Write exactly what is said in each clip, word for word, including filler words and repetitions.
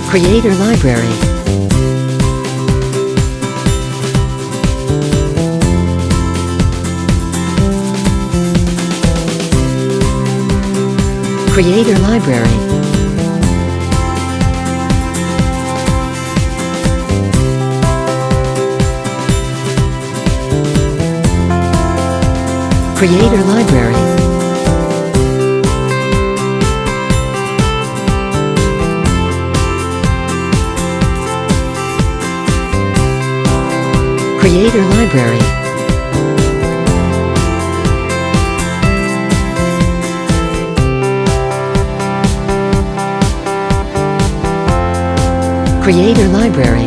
Creator Library. Creator Library. Creator Library. Creator Library. Creator Library.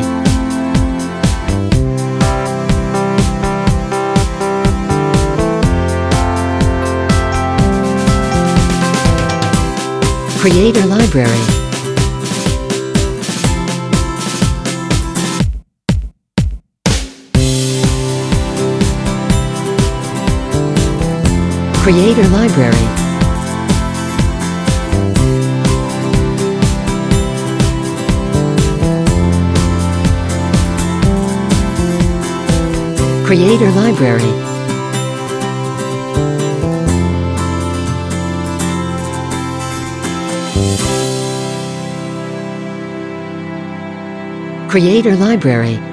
Creator Library. Creator Library. Creator Library. Creator Library.